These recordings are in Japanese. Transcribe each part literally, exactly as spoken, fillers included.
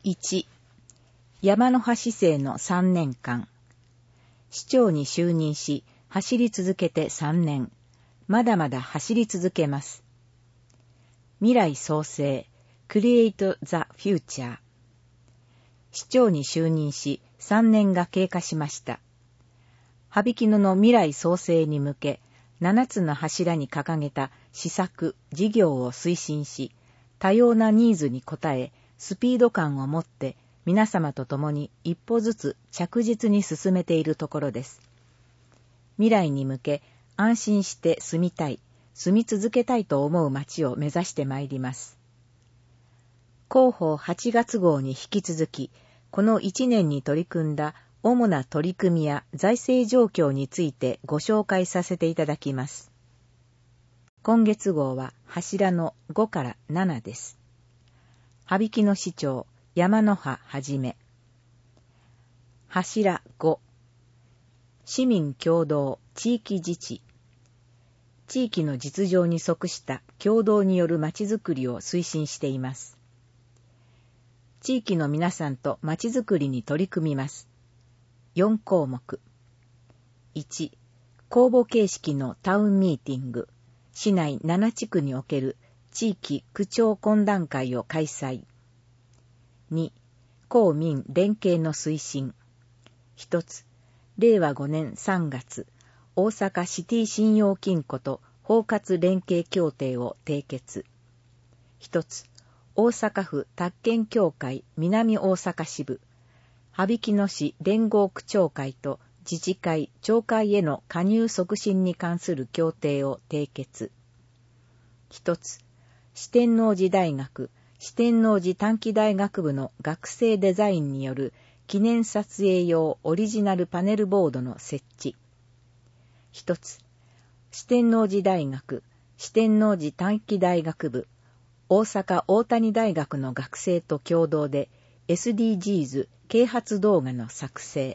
いち、山の端市政のさんねんかん。市長に就任し、走り続けてさんねん。まだまだ走り続けます。未来創生、Create the Future。市長に就任し、さんねんが経過しました。羽曳野の未来創生に向け、ななつの柱に掲げた施策、事業を推進し、多様なニーズに応え、スピード感を持って皆様と共に一歩ずつ着実に進めているところです。未来に向け安心して住みたい、住み続けたいと思う街を目指してまいります。広報はちがつ号に引き続き、このいちねんに取り組んだ主な取り組みや財政状況についてご紹介させていただきます。今月号は柱のごからななです。羽曳野市長山野葉はじめ。柱ご、市民共同地域自治。地域の実情に即した共同によるまちづくりを推進しています。地域の皆さんとまちづくりに取り組みます。よんこうもく。いち、公募形式のタウンミーティング。市内ななちくにおける地域区長懇談会を開催。に、公民連携の推進。ひとつ、れいわごねんさんがつ、大阪シティ信用金庫と包括連携協定を締結。ひとつ、大阪府宅建協会南大阪支部、羽曳野市連合区長会と自治会・町会への加入促進に関する協定を締結。ひとつ、四天王寺大学、四天王寺短期大学部の学生デザインによる記念撮影用オリジナルパネルボードの設置。ひとつ、四天王寺大学、四天王寺短期大学部、大阪大谷大学の学生と共同で エスディージーズ 啓発動画の作成。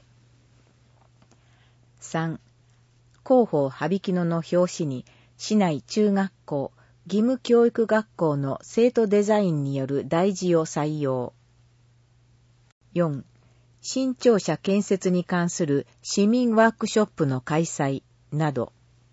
さん、広報羽曳野の表紙に市内中学校、義務教育学校の生徒デザインによる題字を採用。よん、新庁舎建設に関する市民ワークショップの開催など。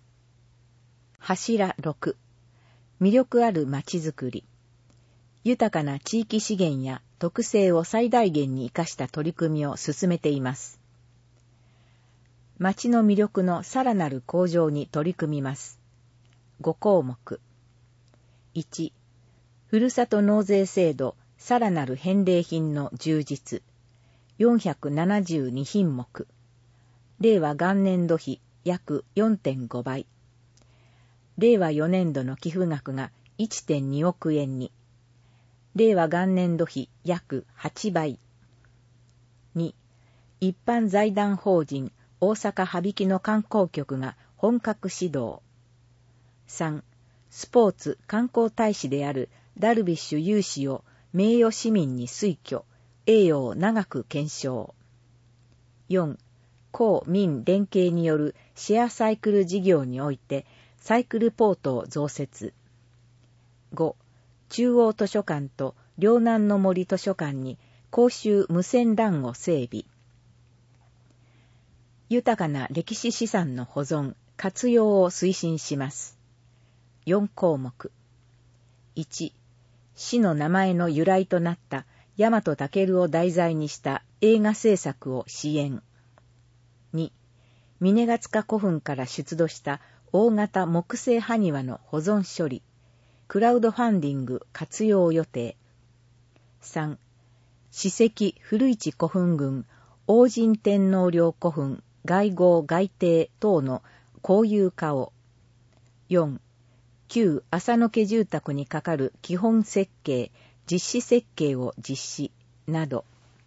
柱ろく、魅力あるまちづくり。豊かな地域資源や特性を最大限に生かした取り組みを進めています。町の魅力のさらなる向上に取り組みます。ごこうもく。いち、ふるさと納税制度さらなる返礼品の充実。よんひゃくななじゅうにひんもく。れいわ元年度比約 よんてんごばい。れいわよねんどの寄付額が いってんにおくえんに。れいわ元年度比約はちばい。に、一般財団法人大阪羽曳野観光局が本格始動。さん、スポーツ観光大使であるダルビッシュ有氏を名誉市民に推挙、栄誉を長く顕彰。よん、公民連携によるシェアサイクル事業においてサイクルポートを増設。ご、中央図書館と両南の森図書館に公衆無線 ラン を整備。豊かな歴史資産の保存、活用を推進します。よんこうもく。いち、市の名前の由来となった大和武を題材にした映画制作を支援。に、峰ヶ塚古墳から出土した大型木製埴輪の保存処理、クラウドファンディング活用予定。さん、史跡古市古墳群、王神天皇陵古墳、外号外邸等の公有化を。よん、旧浅野家住宅にかかる基本設計、実施設計を実施など。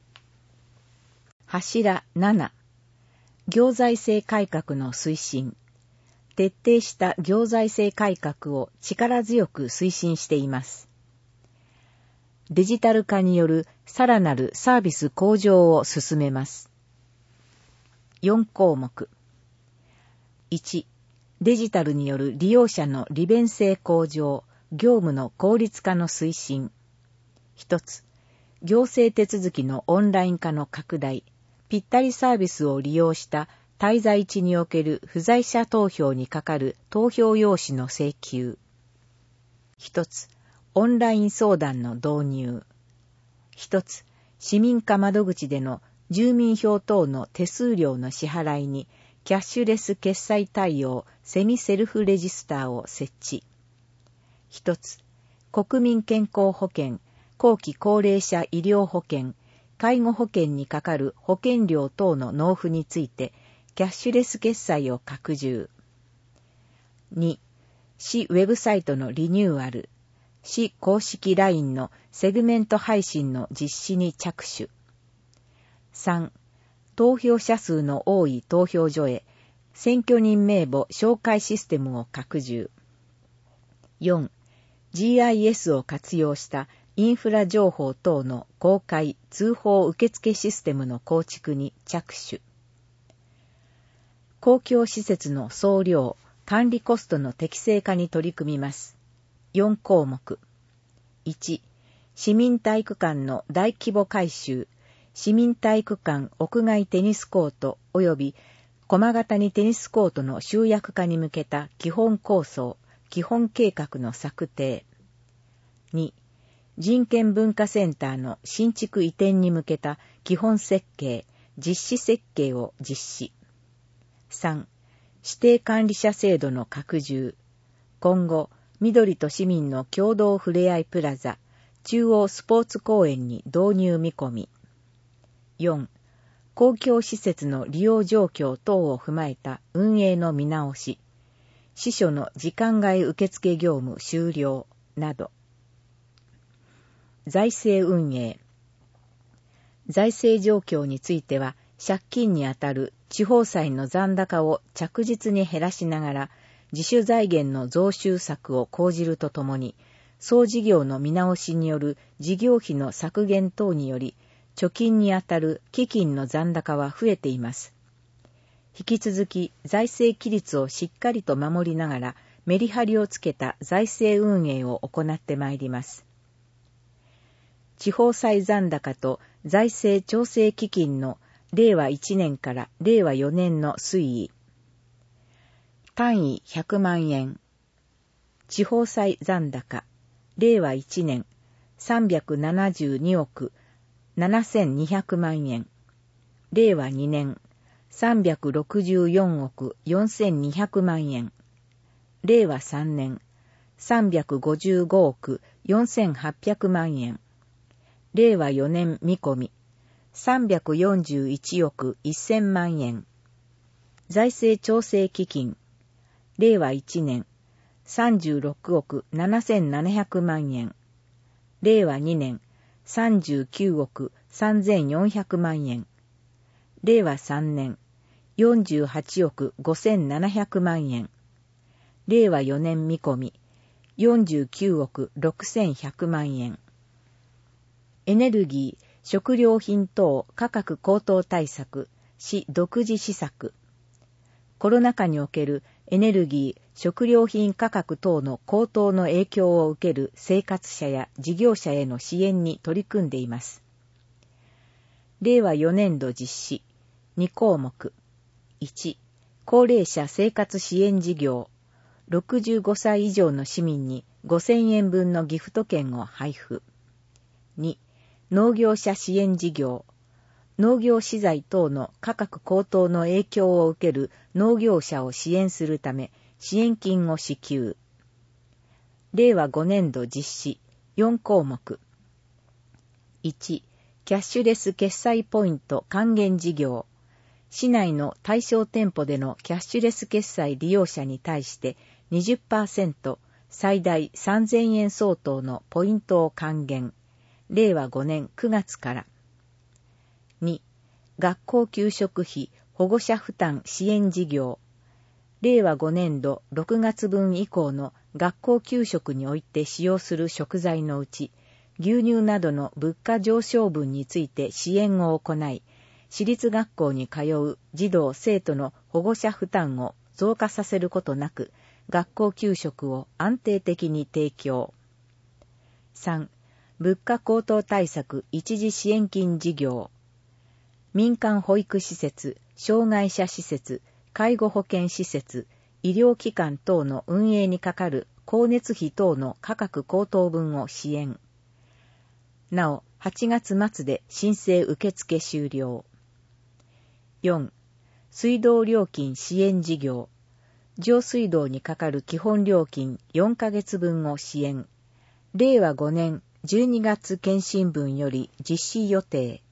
柱なな、行財政改革の推進。徹底した行財政改革を力強く推進しています。デジタル化によるさらなるサービス向上を進めます。よんこうもく。いち、デジタルによる利用者の利便性向上、業務の効率化の推進。ひとつ、 行政手続きのオンライン化の拡大、ぴったりサービスを利用した滞在地における不在者投票にかかる投票用紙の請求。一つ、オンライン相談の導入。一つ、市民課窓口での住民票等の手数料の支払いにキャッシュレス決済対応セミセルフレジスターを設置。一つ、国民健康保険、後期高齢者医療保険、介護保険にかかる保険料等の納付についてキャッシュレス決済を拡充。に、市ウェブサイトのリニューアル、市公式 ライン のセグメント配信の実施に着手。さん、投票者数の多い投票所へ選挙人名簿紹介システムを拡充。よん、ジーアイエス を活用したインフラ情報等の公開・通報受付システムの構築に着手。公共施設の総量・管理コストの適正化に取り組みます。よん項目。いち、市民体育館の大規模改修、市民体育館屋外テニスコート及び駒ヶ谷テニスコートの集約化に向けた基本構想、基本計画の策定。に、人権文化センターの新築移転に向けた基本設計、実施設計を実施。さん、指定管理者制度の拡充。今後、緑と市民の共同ふれあいプラザ、中央スポーツ公園に導入見込み。よん、公共施設の利用状況等を踏まえた運営の見直し、司書の時間外受付業務終了など。財政運営。財政状況については、借金にあたる地方債の残高を着実に減らしながら、自主財源の増収策を講じるとともに、総事業の見直しによる事業費の削減等により、貯金にあたる基金の残高は増えています。引き続き財政規律をしっかりと守りながら、メリハリをつけた財政運営を行ってまいります。地方債残高と財政調整基金のれいわいちねんかられいわよねんの推移。単位ひゃくまんえん。地方債残高、れいわいちねんさんびゃくななじゅうにおくななせんにひゃくまんえん。れいわにねんさんびゃくろくじゅうよんおくよんせんにひゃくまんえん。れいわさんねんさんびゃくごじゅうごおくよんせんはっぴゃくまんえん。れいわよねん見込み、さんびゃくよんじゅういちおくせんまんえん。財政調整基金、れいわいちねんさんじゅうろくおくななせんななひゃくまんえん。れいわにねんさんじゅうきゅうおくさんぜんよんひゃくまんえん。れいわさんねんよんじゅうはちおくごせんななひゃくまんえん。れいわよねん見込み、よんじゅうきゅうおくろくせんひゃくまんえん。エネルギー、食料品等価格高騰対策、市独自施策。コロナ禍におけるエネルギー、食料品価格等の高騰の影響を受ける生活者や事業者への支援に取り組んでいます。れいわよねんど実施、に項目。いち、高齢者生活支援事業、ろくじゅうごさい以上の市民にごせんえん分のギフト券を配布。に、農業者支援事業、農業資材等の価格高騰の影響を受ける農業者を支援するため支援金を支給。れいわごねんど実施、よん項目。いち、キャッシュレス決済ポイント還元事業。市内の対象店舗でのキャッシュレス決済利用者に対して にじゅっパーセント 最大さんぜんえん相当のポイントを還元。れいわごねんくがつから。に、学校給食費保護者負担支援事業。れいわごねんどろくがつぶん以降の学校給食において使用する食材のうち、牛乳などの物価上昇分について支援を行い、私立学校に通う児童生徒の保護者負担を増加させることなく、学校給食を安定的に提供。さん、 物価高騰対策一時支援金事業、民間保育施設、障害者施設、介護保険施設、医療機関等の運営にかかる光熱費等の価格高騰分を支援。なお、はちがつ末で申請受付終了。よん. 水道料金支援事業。上水道にかかる基本料金よんかげつぶんを支援。れいわごねんじゅうにがつ検針分より実施予定。